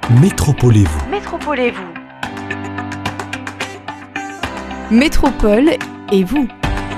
Métropolez-vous. Métropolez-vous. Métropole et vous.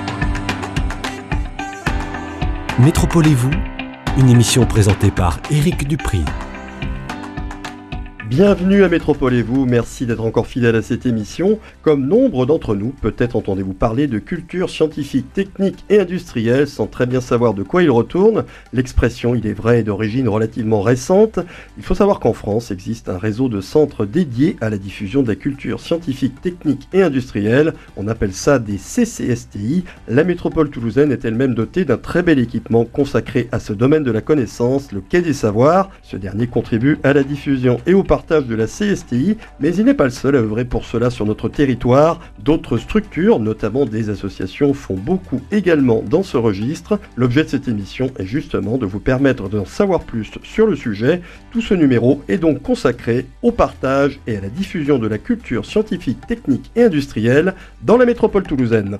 Métropolez-vous, une émission présentée par Éric Dupri. Bienvenue à Métropolez-vous, merci d'être encore fidèle à cette émission. Comme nombre d'entre nous, peut-être entendez-vous parler de culture scientifique, technique et industrielle sans très bien savoir de quoi il retourne. L'expression, il est vrai, est d'origine relativement récente. Il faut savoir qu'en France existe un réseau de centres dédiés à la diffusion de la culture scientifique, technique et industrielle. On appelle ça des CCSTI. La métropole toulousaine est elle-même dotée d'un très bel équipement consacré à ce domaine de la connaissance, le Quai des Savoirs. Ce dernier contribue à la diffusion et au partage de la CSTI, mais il n'est pas le seul à œuvrer pour cela sur notre territoire. D'autres structures, notamment des associations, font beaucoup également dans ce registre. L'objet de cette émission est justement de vous permettre d'en savoir plus sur le sujet. Tout ce numéro est donc consacré au partage et à la diffusion de la culture scientifique, technique et industrielle dans la métropole toulousaine.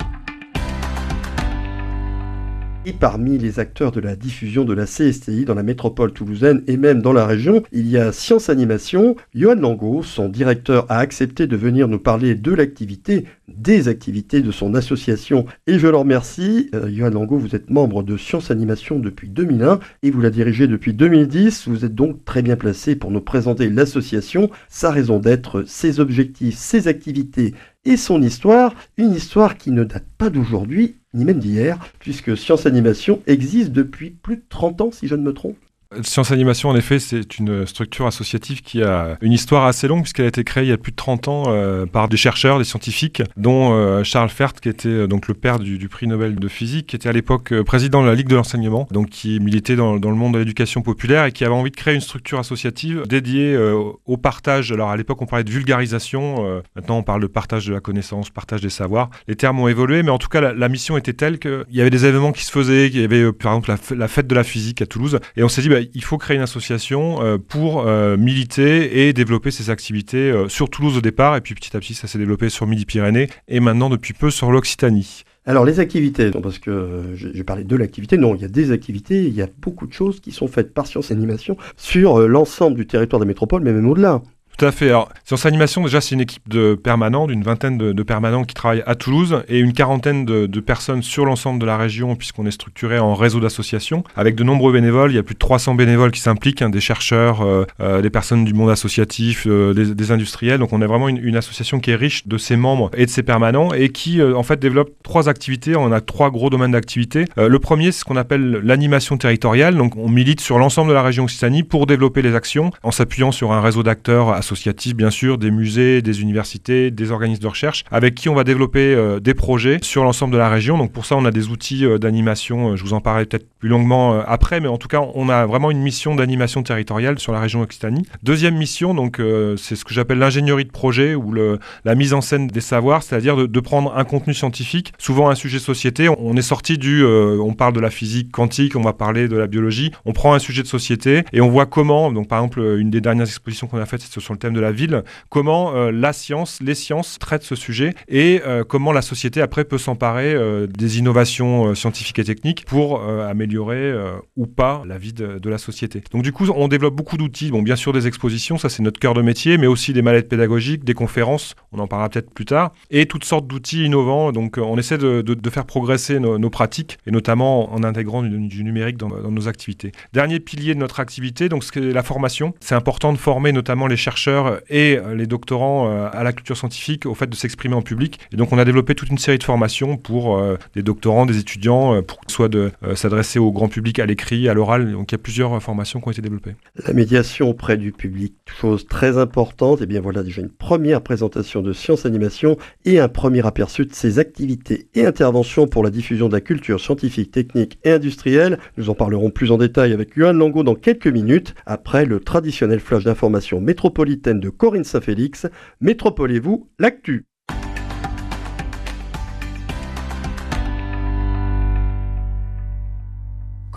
Et parmi les acteurs de la diffusion de la CSTI dans la métropole toulousaine et même dans la région, il y a Science Animation. Johan Langot, son directeur, a accepté de venir nous parler de l'activité, des activités de son association. Et je le remercie. Johan Langot, vous êtes membre de Science Animation depuis 2001 et vous la dirigez depuis 2010. Vous êtes donc très bien placé pour nous présenter l'association, sa raison d'être, ses objectifs, ses activités et son histoire, une histoire qui ne date pas d'aujourd'hui, ni même d'hier, puisque Science Animation existe depuis plus de 30 ans, si je ne me trompe. Science Animation, en effet, c'est une structure associative qui a une histoire assez longue puisqu'elle a été créée il y a plus de 30 ans par des chercheurs, des scientifiques, dont Charles Fert, qui était donc le père du prix Nobel de physique, qui était à l'époque président de la Ligue de l'enseignement, donc qui militait dans le monde de l'éducation populaire et qui avait envie de créer une structure associative dédiée au partage. Alors à l'époque, on parlait de vulgarisation, maintenant on parle de partage de la connaissance, partage des savoirs. Les termes ont évolué, mais en tout cas, la mission était telle qu'il y avait des événements qui se faisaient, il y avait par exemple la fête de la physique à Toulouse, et on s'est dit, il faut créer une association pour militer et développer ces activités sur Toulouse au départ, et puis petit à petit ça s'est développé sur Midi-Pyrénées et maintenant depuis peu sur l'Occitanie. Alors les activités, parce que j'ai parlé de l'activité, non, il y a des activités, il y a beaucoup de choses qui sont faites par Science Animation sur l'ensemble du territoire de la métropole, mais même au-delà. Tout à fait. Alors, Science Animation, déjà, c'est une équipe de permanents, d'une vingtaine de permanents qui travaillent à Toulouse et une quarantaine de personnes sur l'ensemble de la région, puisqu'on est structuré en réseau d'associations avec de nombreux bénévoles. Il y a plus de 300 bénévoles qui s'impliquent, des chercheurs, des personnes du monde associatif, des industriels. Donc, on est vraiment une association qui est riche de ses membres et de ses permanents et qui, en fait, développe 3 activités. On a 3 gros domaines d'activité. Le premier, c'est ce qu'on appelle l'animation territoriale. Donc, on milite sur l'ensemble de la région Occitanie pour développer les actions en s'appuyant sur un réseau d'acteurs associatifs, bien sûr, des musées, des universités, des organismes de recherche, avec qui on va développer des projets sur l'ensemble de la région. Donc pour ça, on a des outils d'animation, je vous en parlerai peut-être plus longuement après, mais en tout cas, on a vraiment une mission d'animation territoriale sur la région Occitanie. Deuxième mission, donc c'est ce que j'appelle l'ingénierie de projet ou la mise en scène des savoirs, c'est-à-dire de prendre un contenu scientifique, souvent un sujet de société. On est sorti on parle de la physique quantique, on va parler de la biologie, on prend un sujet de société et on voit comment, donc par exemple, une des dernières expositions qu'on a faites, c'est sur le thème de la ville, comment les sciences traitent ce sujet et comment la société après peut s'emparer des innovations scientifiques et techniques pour améliorer ou pas la vie de la société. Donc du coup, on développe beaucoup d'outils, bien sûr des expositions, ça c'est notre cœur de métier, mais aussi des mallettes pédagogiques, des conférences, on en parlera peut-être plus tard, et toutes sortes d'outils innovants. Donc on essaie de faire progresser nos pratiques, et notamment en intégrant du numérique dans nos activités. Dernier pilier de notre activité, donc c'est la formation. C'est important de former notamment les chercheurs et les doctorants à la culture scientifique au fait de s'exprimer en public. Et donc on a développé toute une série de formations pour des doctorants, des étudiants, pour soit de s'adresser au grand public à l'écrit, à l'oral. Donc il y a plusieurs formations qui ont été développées. La médiation auprès du public, chose très importante. Et bien voilà déjà une première présentation de Science Animation et un premier aperçu de ses activités et interventions pour la diffusion de la culture scientifique, technique et industrielle. Nous en parlerons plus en détail avec Johan Langot dans quelques minutes, après le traditionnel flash d'information métropolitaine de Corinne Saint-Félix. Métropolez-vous, l'actu.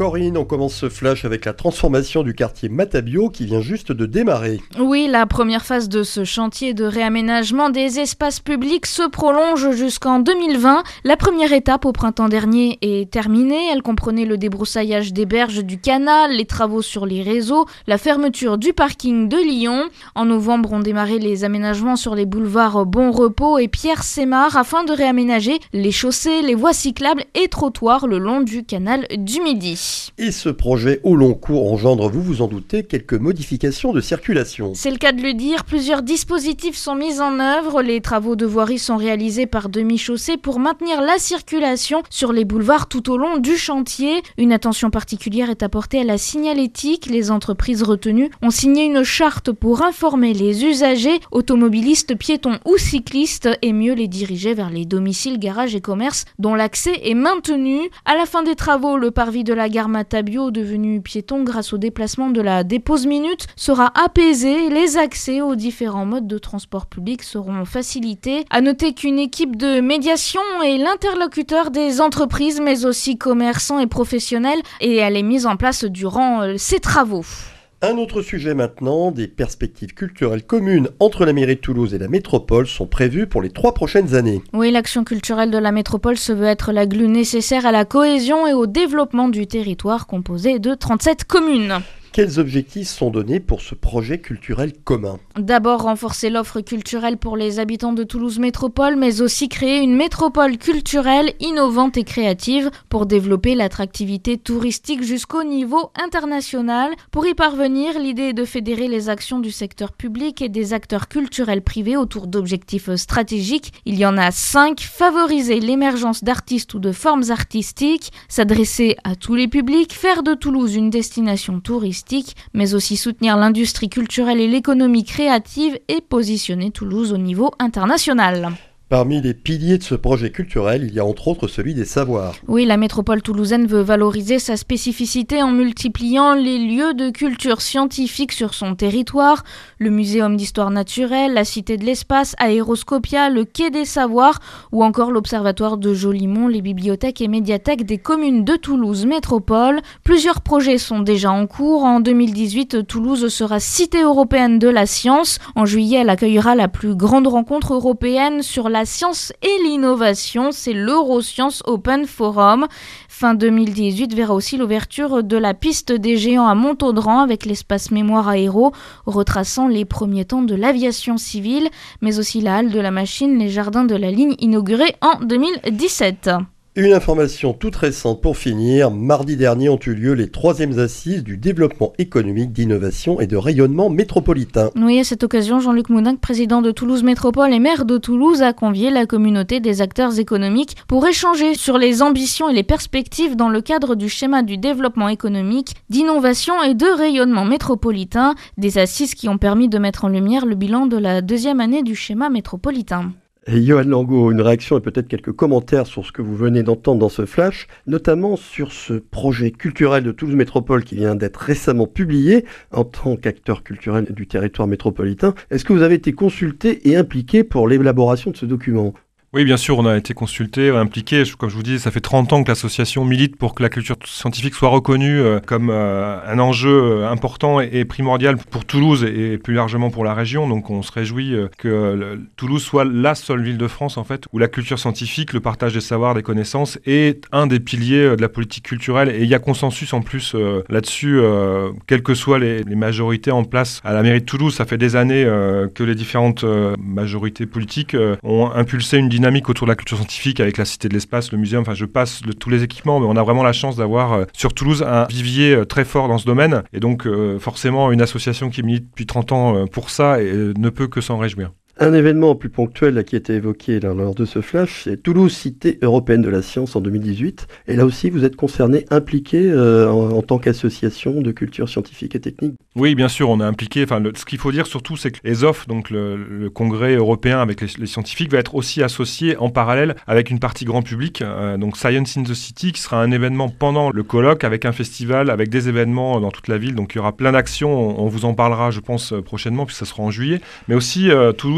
Corinne, on commence ce flash avec la transformation du quartier Matabio qui vient juste de démarrer. Oui, la première phase de ce chantier de réaménagement des espaces publics se prolonge jusqu'en 2020. La première étape au printemps dernier est terminée. Elle comprenait le débroussaillage des berges du canal, les travaux sur les réseaux, la fermeture du parking de Lyon. En novembre, ont démarré les aménagements sur les boulevards Bon Repos et Pierre Sémard afin de réaménager les chaussées, les voies cyclables et trottoirs le long du canal du Midi. Et ce projet au long cours engendre, vous vous en doutez, quelques modifications de circulation. C'est le cas de le dire, plusieurs dispositifs sont mis en œuvre. Les travaux de voirie sont réalisés par demi-chaussée pour maintenir la circulation sur les boulevards tout au long du chantier. Une attention particulière est apportée à la signalétique. Les entreprises retenues ont signé une charte pour informer les usagers, automobilistes, piétons ou cyclistes, et mieux les diriger vers les domiciles, garages et commerces dont l'accès est maintenu. À la fin des travaux, le parvis de la gare Matabio, devenu piéton grâce au déplacement de la dépose minute, sera apaisé. Les accès aux différents modes de transport public seront facilités. À noter qu'une équipe de médiation est l'interlocuteur des entreprises, mais aussi commerçants et professionnels, et elle est mise en place durant ces travaux. Un autre sujet maintenant, des perspectives culturelles communes entre la mairie de Toulouse et la métropole sont prévues pour les 3 prochaines années. Oui, l'action culturelle de la métropole se veut être la glue nécessaire à la cohésion et au développement du territoire composé de 37 communes. Quels objectifs sont donnés pour ce projet culturel commun ? D'abord, renforcer l'offre culturelle pour les habitants de Toulouse Métropole, mais aussi créer une métropole culturelle innovante et créative pour développer l'attractivité touristique jusqu'au niveau international. Pour y parvenir, l'idée est de fédérer les actions du secteur public et des acteurs culturels privés autour d'objectifs stratégiques. Il y en a 5. Favoriser l'émergence d'artistes ou de formes artistiques, s'adresser à tous les publics, faire de Toulouse une destination touristique, mais aussi soutenir l'industrie culturelle et l'économie créative et positionner Toulouse au niveau international. Parmi les piliers de ce projet culturel, il y a entre autres celui des savoirs. Oui, la métropole toulousaine veut valoriser sa spécificité en multipliant les lieux de culture scientifique sur son territoire. Le Muséum d'histoire naturelle, la Cité de l'espace, Aéroscopia, le Quai des Savoirs ou encore l'Observatoire de Jolimont, les bibliothèques et médiathèques des communes de Toulouse Métropole. Plusieurs projets sont déjà en cours. En 2018, Toulouse sera cité européenne de la science. En juillet, elle accueillera la plus grande rencontre européenne sur la science et l'innovation, c'est l'Euroscience Open Forum. Fin 2018 verra aussi l'ouverture de la piste des géants à Montaudran avec l'espace mémoire aéro, retraçant les premiers temps de l'aviation civile, mais aussi la halle de la machine, les jardins de la ligne inaugurés en 2017. Une information toute récente pour finir. Mardi dernier ont eu lieu les 3e assises du développement économique, d'innovation et de rayonnement métropolitain. Oui, à cette occasion, Jean-Luc Moudinque, président de Toulouse Métropole et maire de Toulouse, a convié la communauté des acteurs économiques pour échanger sur les ambitions et les perspectives dans le cadre du schéma du développement économique, d'innovation et de rayonnement métropolitain, des assises qui ont permis de mettre en lumière le bilan de la 2e année du schéma métropolitain. Et Johan Langot, une réaction et peut-être quelques commentaires sur ce que vous venez d'entendre dans ce flash, notamment sur ce projet culturel de Toulouse Métropole qui vient d'être récemment publié en tant qu'acteur culturel du territoire métropolitain. Est-ce que vous avez été consulté et impliqué pour l'élaboration de ce document ? Oui, bien sûr, on a été consulté, impliqué. Comme je vous dis, ça fait 30 ans que l'association milite pour que la culture scientifique soit reconnue comme un enjeu important et primordial pour Toulouse et plus largement pour la région. Donc on se réjouit que Toulouse soit la seule ville de France en fait où la culture scientifique, le partage des savoirs, des connaissances est un des piliers de la politique culturelle. Et il y a consensus en plus là-dessus, quelles que soient les majorités en place à la mairie de Toulouse. Ça fait des années que les différentes majorités politiques ont impulsé une dynamique autour de la culture scientifique avec la Cité de l'espace, le muséum, enfin je passe tous les équipements, mais on a vraiment la chance d'avoir sur Toulouse un vivier très fort dans ce domaine et donc forcément une association qui milite depuis 30 ans pour ça et ne peut que s'en réjouir. Un événement plus ponctuel là, qui a été évoqué lors de ce flash, c'est Toulouse Cité européenne de la science en 2018. Et là aussi, vous êtes concerné, impliqué en tant qu'association de culture scientifique et technique. Oui, bien sûr, on est impliqué. Enfin, ce qu'il faut dire surtout, c'est que ESOF, donc le congrès européen avec les scientifiques, va être aussi associé en parallèle avec une partie grand public, donc Science in the City, qui sera un événement pendant le colloque avec un festival, avec des événements dans toute la ville. Donc il y aura plein d'actions. On vous en parlera, je pense, prochainement, puisque ça sera en juillet. Mais aussi, Toulouse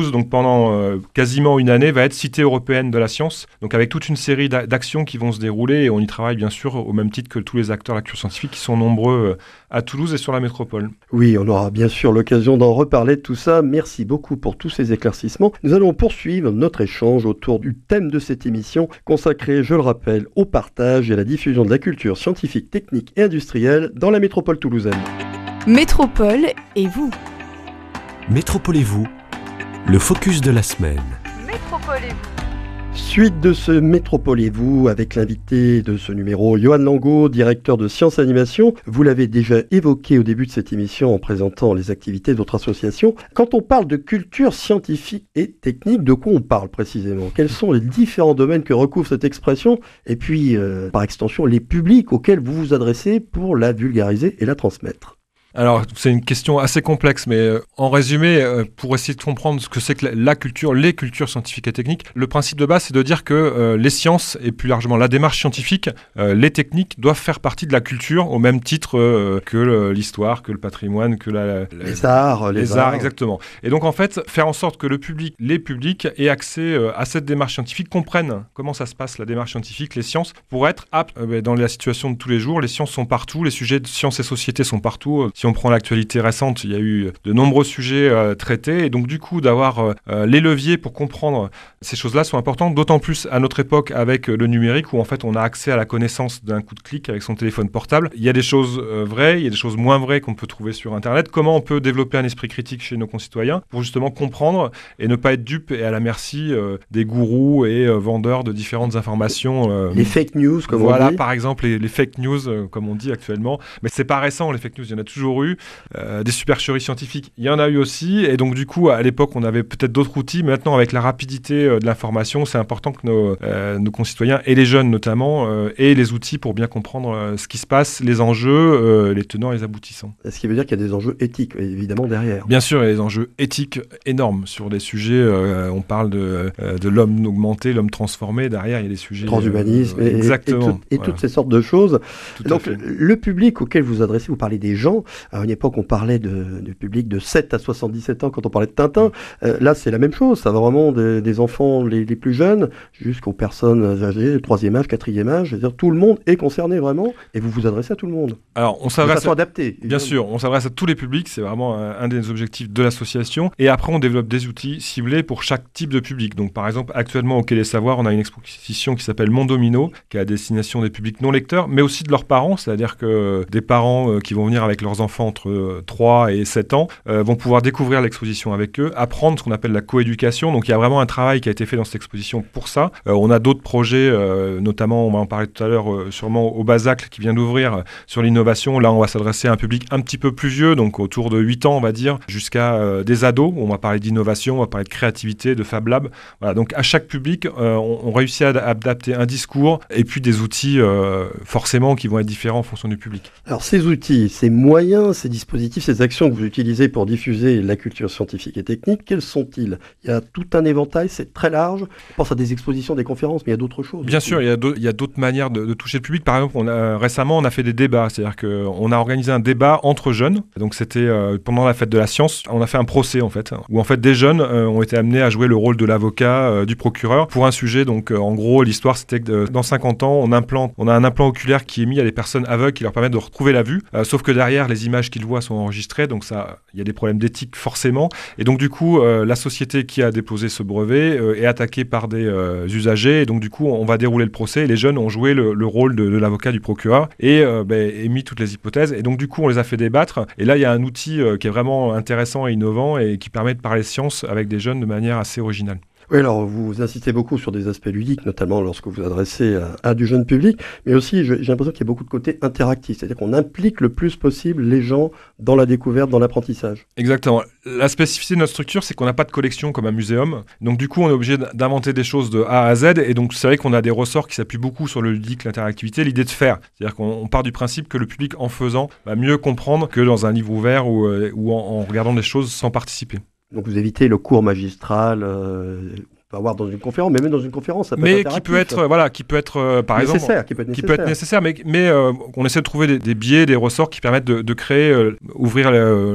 Toulouse, donc pendant quasiment une année, va être cité européenne de la science, donc avec toute une série d'actions qui vont se dérouler, et on y travaille bien sûr au même titre que tous les acteurs de la culture scientifique qui sont nombreux à Toulouse et sur la métropole. Oui, on aura bien sûr l'occasion d'en reparler de tout ça. Merci beaucoup pour tous ces éclaircissements. Nous allons poursuivre notre échange autour du thème de cette émission, consacrée, je le rappelle, au partage et à la diffusion de la culture scientifique, technique et industrielle dans la métropole toulousaine. Métropole et vous. Métropole et vous, le focus de la semaine. Métropole et vous. Suite de ce Métropole et vous, avec l'invité de ce numéro, Johan Langot, directeur de Sciences Animation. Vous l'avez déjà évoqué au début de cette émission en présentant les activités de votre association. Quand on parle de culture scientifique et technique, de quoi on parle précisément? Quels sont les différents domaines que recouvre cette expression? Et puis, par extension, les publics auxquels vous vous adressez pour la vulgariser et la transmettre? Alors, c'est une question assez complexe, mais en résumé, pour essayer de comprendre ce que c'est que la culture, les cultures scientifiques et techniques, le principe de base, c'est de dire que les sciences, et plus largement la démarche scientifique, les techniques doivent faire partie de la culture au même titre que l'histoire, que le patrimoine, que les arts. Exactement. Et donc, en fait, faire en sorte que les publics aient accès à cette démarche scientifique, comprennent comment ça se passe, la démarche scientifique, les sciences, pour être aptes dans la situation de tous les jours. Les sciences sont partout, les sujets de sciences et société sont partout. Si on prend l'actualité récente, il y a eu de nombreux sujets traités, et donc du coup d'avoir les leviers pour comprendre ces choses-là sont importantes, d'autant plus à notre époque avec le numérique où en fait on a accès à la connaissance d'un coup de clic avec son téléphone portable. Il y a des choses vraies, il y a des choses moins vraies qu'on peut trouver sur Internet. Comment on peut développer un esprit critique chez nos concitoyens pour justement comprendre et ne pas être dupe et à la merci des gourous et vendeurs de différentes informations. Les fake news, comme on dit. Voilà, par exemple, les fake news, comme on dit actuellement. Mais c'est pas récent, les fake news, il y en a toujours eu. Des supercheries scientifiques, il y en a eu aussi, et donc du coup à l'époque on avait peut-être d'autres outils, mais maintenant avec la rapidité de l'information, c'est important que nos concitoyens et les jeunes notamment aient les outils pour bien comprendre ce qui se passe, les enjeux, les tenants et les aboutissants. Ce qui veut dire qu'il y a des enjeux éthiques évidemment derrière. Bien sûr, il y a des enjeux éthiques énormes sur des sujets, on parle de l'homme augmenté, l'homme transformé, derrière il y a des sujets transhumanisme exactement, et toutes ces sortes de choses. Donc le public auquel vous adressez, vous parlez des gens. À une époque, on parlait de public de 7 à 77 ans quand on parlait de Tintin. Là, c'est la même chose. Ça va vraiment des enfants les plus jeunes jusqu'aux personnes âgées, 3e âge, 4e âge. C'est-à-dire tout le monde est concerné vraiment et vous vous adressez à tout le monde. Alors, on s'adresse de façon adaptée. Bien sûr, on s'adresse à tous les publics. C'est vraiment un des objectifs de l'association. Et après, on développe des outils ciblés pour chaque type de public. Donc, par exemple, actuellement, au Quai des Savoirs, on a une exposition qui s'appelle Mondomino, qui est à destination des publics non lecteurs, mais aussi de leurs parents. C'est-à-dire que des parents qui vont venir avec leurs enfants entre 3 et 7 ans vont pouvoir découvrir l'exposition avec eux, apprendre ce qu'on appelle la coéducation. Donc il y a vraiment un travail qui a été fait dans cette exposition pour ça. On a d'autres projets, notamment on va en parler tout à l'heure sûrement au Basacle qui vient d'ouvrir sur l'innovation. Là on va s'adresser à un public un petit peu plus vieux, donc autour de 8 ans on va dire, jusqu'à des ados. On va parler d'innovation, on va parler de créativité, de Fab Lab. Voilà, donc à chaque public on réussit à adapter un discours et puis des outils forcément qui vont être différents en fonction du public. Alors ces outils, ces moyens, ces dispositifs, ces actions que vous utilisez pour diffuser la culture scientifique et technique, quels sont-ils? Il y a tout un éventail, c'est très large. Je pense à des expositions, des conférences, mais il y a d'autres choses. Bien sûr, il y a d'autres manières de toucher le public. Par exemple, récemment, on a fait des débats. C'est-à-dire qu'on a organisé un débat entre jeunes. Donc c'était pendant la fête de la science. On a fait un procès, en fait, où en fait des jeunes ont été amenés à jouer le rôle de l'avocat, du procureur, pour un sujet. Donc en gros, l'histoire, c'était que dans 50 ans, on a un implant oculaire qui est mis à des personnes aveugles qui leur permettent de retrouver la vue. Sauf que derrière, les images qu'ils voient sont enregistrées. Donc ça, il y a des problèmes d'éthique forcément. Et donc du coup, la société qui a déposé ce brevet est attaquée par des usagers. Et donc du coup, on va dérouler le procès. Et les jeunes ont joué le rôle de l'avocat du procureur et émis toutes les hypothèses. Et donc du coup, on les a fait débattre. Et là, il y a un outil qui est vraiment intéressant et innovant et qui permet de parler science avec des jeunes de manière assez originale. Oui, alors vous insistez beaucoup sur des aspects ludiques, notamment lorsque vous adressez à du jeune public, mais aussi j'ai l'impression qu'il y a beaucoup de côté interactif, c'est-à-dire qu'on implique le plus possible les gens dans la découverte, dans l'apprentissage. Exactement. La spécificité de notre structure, c'est qu'on n'a pas de collection comme un muséum, donc du coup on est obligé d'inventer des choses de A à Z, et donc c'est vrai qu'on a des ressorts qui s'appuient beaucoup sur le ludique, l'interactivité, l'idée de faire. C'est-à-dire qu'on part du principe que le public, en faisant, va mieux comprendre que dans un livre ouvert ou en regardant des choses sans participer. Donc vous évitez le cours magistral, peut avoir dans une conférence, mais même dans une conférence, ça peut mais être qui peut être, par exemple, qui peut être nécessaire, mais on essaie de trouver des biais, des ressorts qui permettent de créer, ouvrir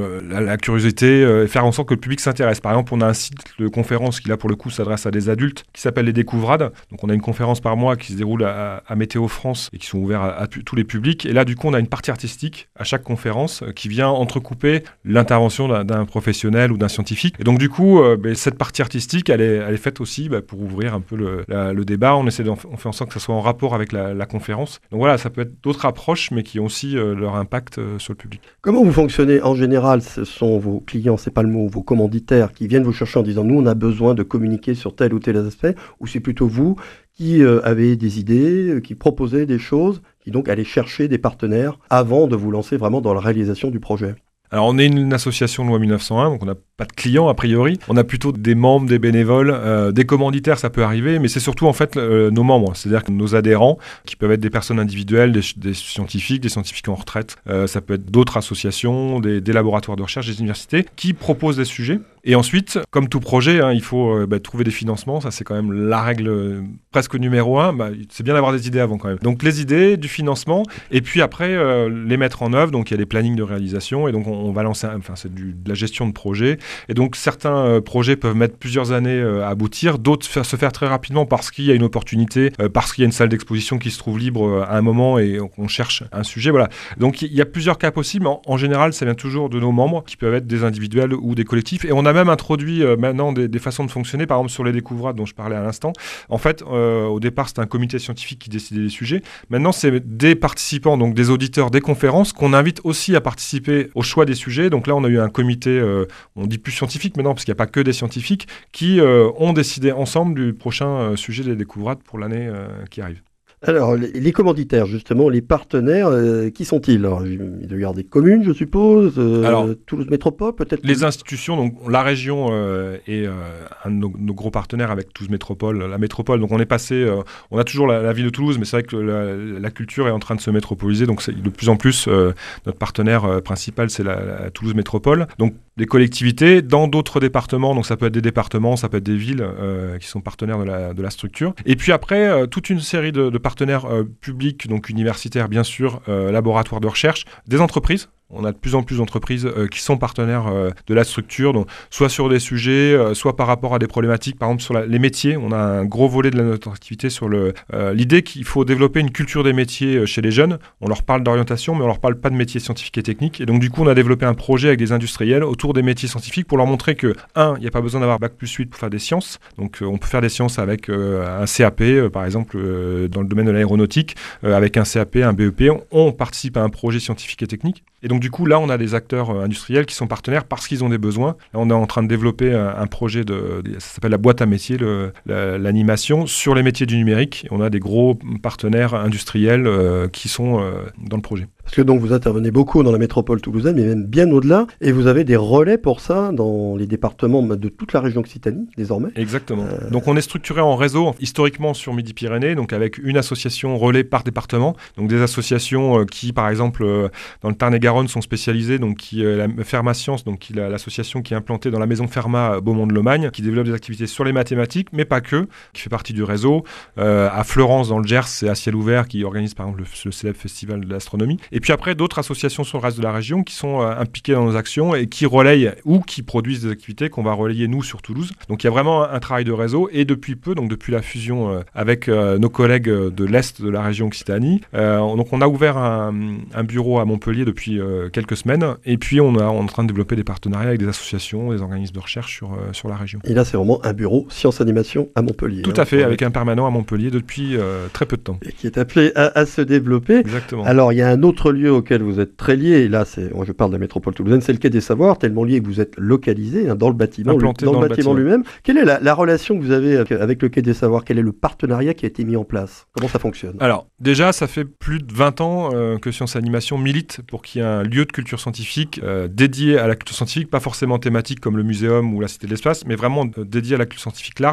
la curiosité, et faire en sorte que le public s'intéresse. Par exemple, on a un site de conférence qui là pour le coup s'adresse à des adultes, qui s'appelle les Découvrades. Donc on a une conférence par mois qui se déroule à Météo France et qui sont ouverts à tous les publics. Et là du coup on a une partie artistique à chaque conférence qui vient entrecouper l'intervention d'un professionnel ou d'un scientifique. Et donc du coup cette partie artistique elle est faite aussi pour ouvrir un peu le débat. On fait en sorte que ça soit en rapport avec la conférence. Donc voilà, ça peut être d'autres approches mais qui ont aussi leur impact sur le public. Comment vous fonctionnez en général? Ce sont vos clients, c'est pas le mot, vos commanditaires qui viennent vous chercher en disant nous on a besoin de communiquer sur tel ou tel aspect, ou c'est plutôt vous qui avez des idées, qui proposez des choses, qui donc allez chercher des partenaires avant de vous lancer vraiment dans la réalisation du projet? Alors on est une association de loi 1901, donc on n'a pas de clients a priori. On a plutôt des membres, des bénévoles, des commanditaires, ça peut arriver, mais c'est surtout en fait nos membres, c'est-à-dire que nos adhérents, qui peuvent être des personnes individuelles, des scientifiques en retraite, ça peut être d'autres associations, des laboratoires de recherche, des universités, qui proposent des sujets. Et ensuite, comme tout projet, il faut trouver des financements, ça c'est quand même la règle presque numéro 1, c'est bien d'avoir des idées avant quand même. Donc les idées, du financement, et puis après les mettre en œuvre, donc il y a des plannings de réalisation, et donc on va lancer, c'est de la gestion de projet, et donc certains projets peuvent mettre plusieurs années à aboutir, d'autres se faire très rapidement parce qu'il y a une opportunité, parce qu'il y a une salle d'exposition qui se trouve libre à un moment et on cherche un sujet, voilà. Donc il y a plusieurs cas possibles, mais en général ça vient toujours de nos membres, qui peuvent être des individuels ou des collectifs, et on a même introduit maintenant des façons de fonctionner, par exemple sur les Découvrades dont je parlais à l'instant. En fait, au départ c'était un comité scientifique qui décidait des sujets, maintenant c'est des participants, donc des auditeurs des conférences, qu'on invite aussi à participer au choix des sujets. Donc là on a eu un comité, on dit plus scientifique maintenant parce qu'il n'y a pas que des scientifiques, qui ont décidé ensemble du prochain sujet des Découvrades pour l'année qui arrive. Alors, les commanditaires, justement, les partenaires, qui sont-ils? Alors, il doit y avoir des communes, je suppose, Toulouse Métropole, peut-être? Les institutions, donc la région est un de nos gros partenaires avec Toulouse Métropole, la métropole. Donc on est passé, on a toujours la ville de Toulouse, mais c'est vrai que la culture est en train de se métropoliser. Donc de plus en plus, notre partenaire principal, c'est la Toulouse Métropole. Donc des collectivités dans d'autres départements, donc ça peut être des départements, ça peut être des villes qui sont partenaires de la structure. Et puis après, toute une série de partenaires publics, donc universitaires bien sûr, laboratoires de recherche, des entreprises. On a de plus en plus d'entreprises qui sont partenaires de la structure, donc soit sur des sujets, soit par rapport à des problématiques, par exemple sur les métiers. On a un gros volet de notre activité sur l'idée qu'il faut développer une culture des métiers chez les jeunes. On leur parle d'orientation, mais on leur parle pas de métiers scientifiques et techniques. Et donc du coup, on a développé un projet avec des industriels autour des métiers scientifiques pour leur montrer que, il n'y a pas besoin d'avoir Bac+8 pour faire des sciences. Donc on peut faire des sciences avec un CAP, par exemple dans le domaine de l'aéronautique, avec un CAP, un BEP. On participe à un projet scientifique et technique. Et donc du coup, là, on a des acteurs industriels qui sont partenaires parce qu'ils ont des besoins. Là, on est en train de développer un projet, ça s'appelle la boîte à métiers, l'animation, sur les métiers du numérique. Et on a des gros partenaires industriels qui sont dans le projet. Parce que donc vous intervenez beaucoup dans la métropole toulousaine, mais même bien au-delà, et vous avez des relais pour ça dans les départements de toute la région Occitanie, désormais. Exactement. Donc on est structuré en réseau, historiquement sur Midi-Pyrénées, donc avec une association relais par département, donc des associations qui, par exemple, dans le Tarn-et-Garonne sont spécialisées, donc qui la Ferma-Science, donc l'association qui est implantée dans la maison Ferma Beaumont-de-Lomagne, qui développe des activités sur les mathématiques, mais pas que, qui fait partie du réseau. À Fleurance, dans le Gers, c'est À Ciel Ouvert qui organise par exemple le célèbre festival de l'astronomie. Et puis après, d'autres associations sur le reste de la région qui sont impliquées dans nos actions et qui relayent ou qui produisent des activités qu'on va relayer nous sur Toulouse. Donc il y a vraiment un travail de réseau, et depuis peu, donc depuis la fusion avec nos collègues de l'Est de la région Occitanie, donc on a ouvert un bureau à Montpellier depuis quelques semaines, et puis on est en train de développer des partenariats avec des associations, des organismes de recherche sur la région. Et là c'est vraiment un bureau Sciences Animation à Montpellier. Tout à fait, avec un permanent à Montpellier depuis très peu de temps. Et qui est appelé à se développer. Exactement. Alors il y a un autre lieu auquel vous êtes très lié, et là moi je parle de la métropole toulousaine, c'est le Quai des Savoirs, tellement lié que vous êtes localisé dans le bâtiment, dans le bâtiment lui-même. Quelle est la relation que vous avez avec le Quai des Savoirs? Quel est le partenariat qui a été mis en place? Comment ça fonctionne? Alors déjà, ça fait plus de 20 ans que Sciences Animation milite pour qu'il y ait un lieu de culture scientifique dédié à la culture scientifique, pas forcément thématique comme le muséum ou la Cité de l'Espace, mais vraiment dédié à la culture scientifique large,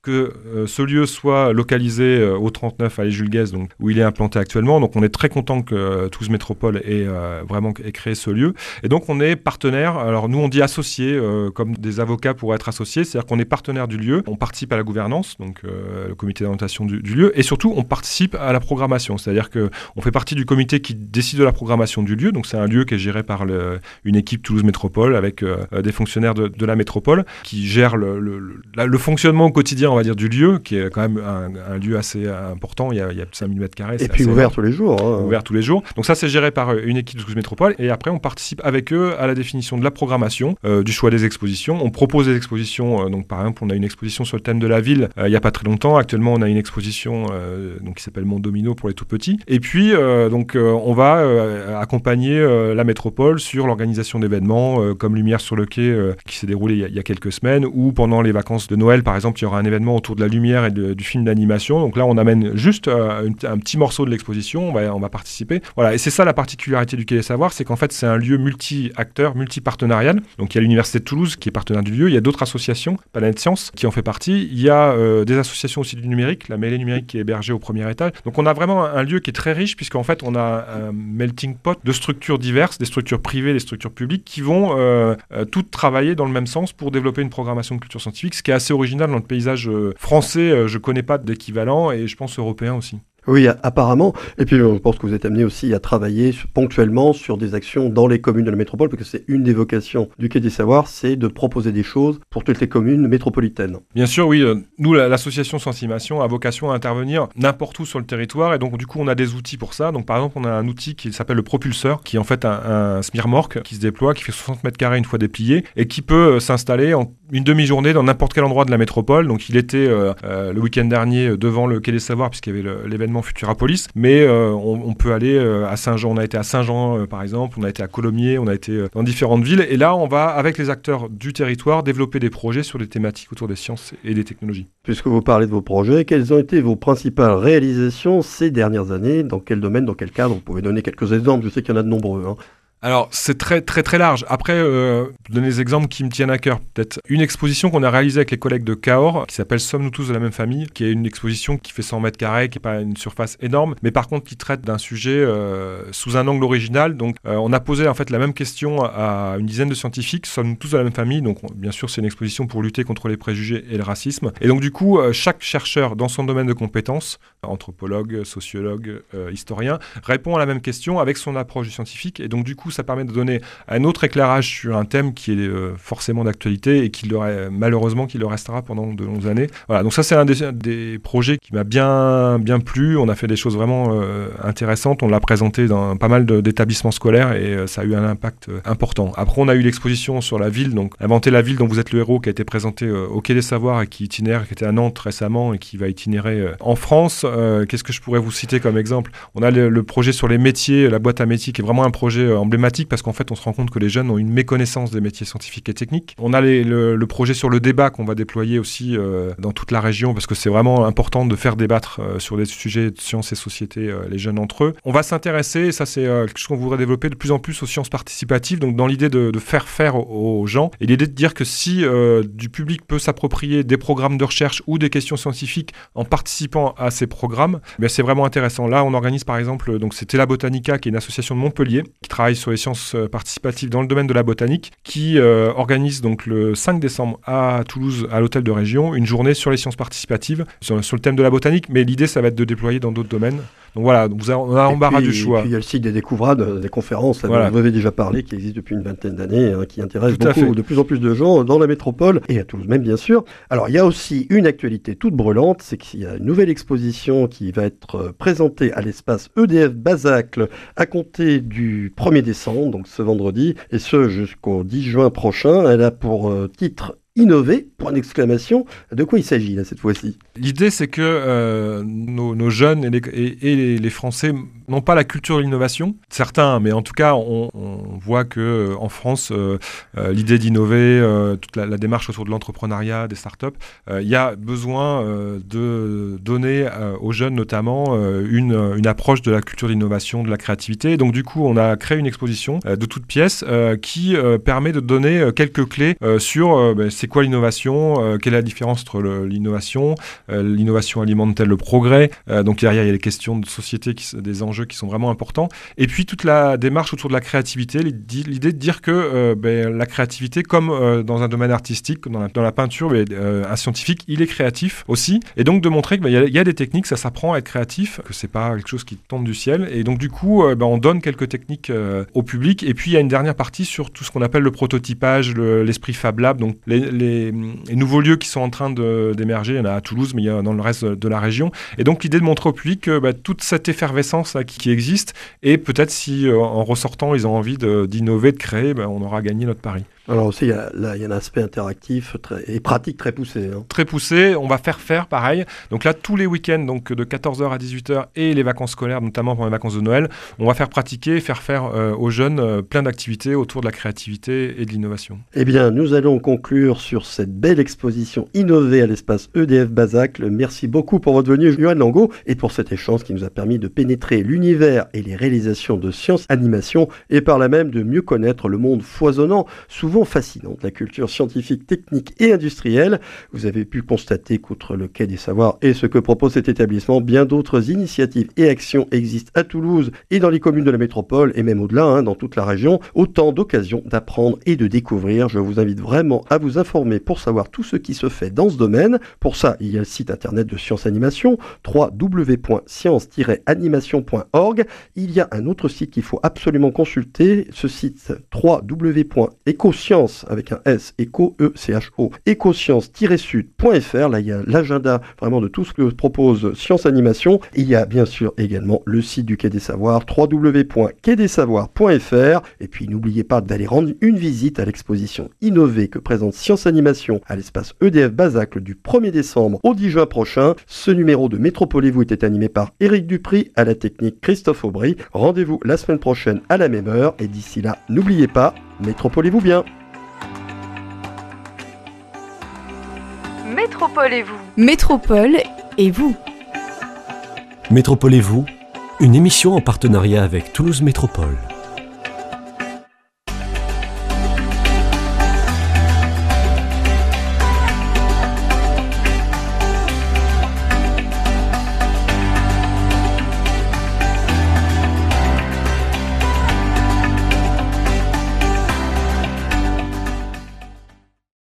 que ce lieu soit localisé au 39 à Jules Guesde, donc où il est implanté actuellement. Donc on est très content que Toulouse Métropole ait créé ce lieu. Et donc on est partenaire. Alors nous on dit associé, comme des avocats pourraient être associés, c'est-à-dire qu'on est partenaire du lieu. On participe à la gouvernance, donc le comité d'orientation du lieu, et surtout on participe à la programmation. C'est-à-dire que on fait partie du comité qui décide de la programmation du lieu. Donc c'est un lieu qui est géré par une équipe Toulouse Métropole avec des fonctionnaires de la métropole qui gèrent le fonctionnement au quotidien, on va dire, du lieu, qui est quand même un lieu assez important. Il y a 5000 m². Et puis ouvert tous les jours. Ouvert tous les jours. Donc ça, c'est géré par une équipe de Toulouse Métropole. Et après, on participe avec eux à la définition de la programmation, du choix des expositions. On propose des expositions. Donc par exemple, on a une exposition sur le thème de la ville il n'y a pas très longtemps. Actuellement, on a une exposition qui s'appelle Mon Domino pour les tout petits. Et puis, on va accompagner la métropole sur l'organisation d'événements comme Lumière sur le quai qui s'est déroulé il y a quelques semaines, ou pendant les vacances de Noël, par exemple, il y aura un événement autour de la lumière et du film d'animation. Donc là, on amène juste un petit morceau de l'exposition, on va participer. Voilà, et c'est ça la particularité du Quai des Savoirs, c'est qu'en fait, c'est un lieu multi-acteur, multi-partenarial. Donc il y a l'Université de Toulouse qui est partenaire du lieu, il y a d'autres associations, Planète Science, qui en fait partie. Il y a des associations aussi du numérique, la mêlée numérique qui est hébergée au premier étage. Donc on a vraiment un lieu qui est très riche, puisqu'en fait, on a un melting pot de structures diverses, des structures privées, des structures publiques, qui vont toutes travailler dans le même sens pour développer une programmation de culture scientifique, ce qui est assez original dans le paysage français. Je ne connais pas d'équivalent, et je pense européen aussi. Oui, apparemment. Et puis, je pense que vous êtes amené aussi à travailler ponctuellement sur des actions dans les communes de la métropole, parce que c'est une des vocations du Quai des Savoirs, c'est de proposer des choses pour toutes les communes métropolitaines. Bien sûr, oui. Nous, l'association Sensimation a vocation à intervenir n'importe où sur le territoire, et donc du coup, on a des outils pour ça. Donc, par exemple, on a un outil qui s'appelle le Propulseur, qui est en fait un SMIRMORC qui se déploie, qui fait 60 m² une fois déplié, et qui peut s'installer en une demi-journée dans n'importe quel endroit de la métropole. Donc, il était le week-end dernier devant le Quai des Savoirs, puisqu'il y avait l'événement Futurapolis, mais on peut aller à Saint-Jean. On a été à Saint-Jean par exemple, on a été à Colomiers, on a été dans différentes villes, et là on va avec les acteurs du territoire développer des projets sur des thématiques autour des sciences et des technologies. Puisque vous parlez de vos projets, quelles ont été vos principales réalisations ces dernières années? Dans quel domaine, dans quel cadre? Vous pouvez donner quelques exemples, je sais qu'il y en a de nombreux. Alors, c'est très, très, très large. Après, donner des exemples qui me tiennent à cœur. Peut-être une exposition qu'on a réalisée avec les collègues de Cahors, qui s'appelle Sommes-nous tous de la même famille, qui est une exposition qui fait 100 m², qui n'est pas une surface énorme, mais par contre qui traite d'un sujet sous un angle original. Donc, on a posé en fait la même question à une dizaine de scientifiques. Sommes-nous tous de la même famille? Donc, bien sûr, c'est une exposition pour lutter contre les préjugés et le racisme. Et donc, du coup, chaque chercheur dans son domaine de compétences, anthropologue, sociologue, historien, répond à la même question avec son approche scientifique. Et donc, du coup, ça permet de donner un autre éclairage sur un thème qui est forcément d'actualité et qui malheureusement qui le restera pendant de longues années. Voilà, donc ça c'est un des projets qui m'a bien plu. On a fait des choses vraiment intéressantes. On l'a présenté dans pas mal d'établissements scolaires et ça a eu un impact important. Après, on a eu l'exposition sur la ville, donc Inventer la ville dont vous êtes le héros, qui a été présentée au Quai des Savoirs et qui était à Nantes récemment et qui va itinérer en France. Qu'est-ce que je pourrais vous citer comme exemple? On a le projet sur les métiers, la boîte à métiers, qui est vraiment un projet emblématique parce qu'en fait, on se rend compte que les jeunes ont une méconnaissance des métiers scientifiques et techniques. On a le projet sur le débat qu'on va déployer aussi dans toute la région parce que c'est vraiment important de faire débattre sur des sujets de sciences et société les jeunes entre eux. On va s'intéresser, ça c'est quelque chose qu'on voudrait développer de plus en plus aux sciences participatives, donc dans l'idée de faire aux gens et l'idée de dire que si du public peut s'approprier des programmes de recherche ou des questions scientifiques en participant à ces programmes, mais c'est vraiment intéressant. Là, on organise par exemple, donc c'est Tela Botanica, qui est une association de Montpellier qui travaille sur les sciences participatives dans le domaine de la botanique, qui organise donc le 5 décembre à Toulouse, à l'hôtel de région, une journée sur les sciences participatives, sur le thème de la botanique, mais l'idée, ça va être de déployer dans d'autres domaines. Donc voilà, on a embarras du choix. Et puis il y a le site des découvrades, des conférences, voilà. Vous avez déjà parlé, qui existe depuis une vingtaine d'années, qui intéresse de plus en plus de gens dans la métropole, et à Toulouse même bien sûr. Alors il y a aussi une actualité toute brûlante, c'est qu'il y a une nouvelle exposition qui va être présentée à l'espace EDF Basacle à compter du 1er décembre, donc ce vendredi, et ce jusqu'au 10 juin prochain. Elle a pour titre Innover, point d'exclamation. De quoi il s'agit là cette fois-ci? L'idée, c'est que nos jeunes et les Français n'ont pas la culture de l'innovation. Certains, mais en tout cas, on voit que en France, l'idée d'innover, toute la démarche autour de l'entrepreneuriat, des startups, il y a besoin de donner aux jeunes notamment une approche de la culture d'innovation, de la créativité. Donc du coup, on a créé une exposition de toutes pièces qui permet de donner quelques clés sur c'est c'est quoi l'innovation, quelle est la différence entre l'innovation alimente-t-elle le progrès, donc derrière il y a les questions de société, des enjeux qui sont vraiment importants, et puis toute la démarche autour de la créativité, l'idée de dire que la créativité, comme dans un domaine artistique, dans la peinture, un scientifique, il est créatif aussi, et donc de montrer qu'il y a des techniques, ça s'apprend à être créatif, que c'est pas quelque chose qui tombe du ciel, et donc du coup on donne quelques techniques au public, et puis il y a une dernière partie sur tout ce qu'on appelle le prototypage, l'esprit Fab Lab, donc les nouveaux lieux qui sont en train d'émerger, il y en a à Toulouse, mais il y en a dans le reste de la région, et donc l'idée de montrer au public que toute cette effervescence là, qui existe, et peut-être si en ressortant ils ont envie d'innover, de créer, on aura gagné notre pari. Alors aussi, il y a un aspect interactif et pratique très poussé. Très poussé, on va faire pareil. Donc là, tous les week-ends, donc de 14h à 18h et les vacances scolaires, notamment pendant les vacances de Noël, on va faire pratiquer, faire aux jeunes plein d'activités autour de la créativité et de l'innovation. Eh bien, nous allons conclure sur cette belle exposition innovée à l'espace EDF Bazacle. Merci beaucoup pour votre venue, Johan Langot, et pour cet échange qui nous a permis de pénétrer l'univers et les réalisations de Science Animation, et par là même de mieux connaître le monde foisonnant, souvent fascinant de la culture scientifique, technique et industrielle. Vous avez pu constater qu'outre le Quai des Savoirs et ce que propose cet établissement, bien d'autres initiatives et actions existent à Toulouse et dans les communes de la métropole et même au-delà, dans toute la région. Autant d'occasions d'apprendre et de découvrir. Je vous invite vraiment à vous informer pour savoir tout ce qui se fait dans ce domaine. Pour ça, il y a le site internet de Science Animation, www.science-animation.org. Il y a un autre site qu'il faut absolument consulter, ce site www.ecoscience avec un S, ECHO, ecoscience-sud.fr. Là, il y a l'agenda vraiment de tout ce que propose Science Animation. Il y a bien sûr également le site du Quai des Savoirs, www.quaidessavoirs.fr. Et puis, n'oubliez pas d'aller rendre une visite à l'exposition innovée que présente Science Animation à l'espace EDF Bazacle du 1er décembre au 10 juin prochain. Ce numéro de Métropolez-vous était animé par Éric Dupry, à la technique Christophe Aubry. Rendez-vous la semaine prochaine à la même heure. Et d'ici là, n'oubliez pas, métropolez-vous bien. Métropolez-vous. Métropole et vous. Métropolez-vous, une émission en partenariat avec Toulouse Métropole.